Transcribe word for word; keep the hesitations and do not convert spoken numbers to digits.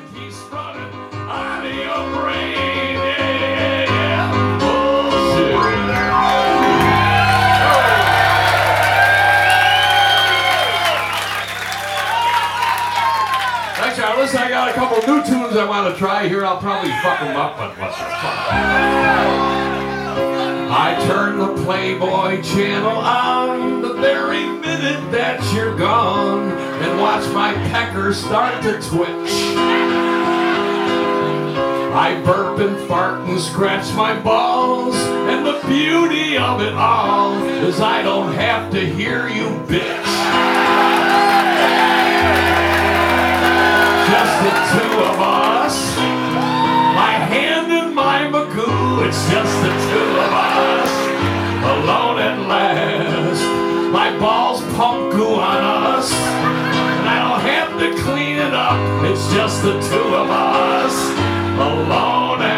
keeps running out of your brain. Yeah, yeah, yeah. Oh, shit. Actually, listen, I got a couple new tunes I want to try here. I'll probably fuck them up, but what's the fuck? I turn the Playboy channel on the very minute that you're gone and watch my pecker start to twitch. I burp and fart and scratch my balls, and the beauty of it all is I don't have to hear you bitch. Just the two of us, my hand in my Magoo, it's just the two of us, alone at last. My balls pump goo on us, and I don't have to clean it up, it's just the two of us, alone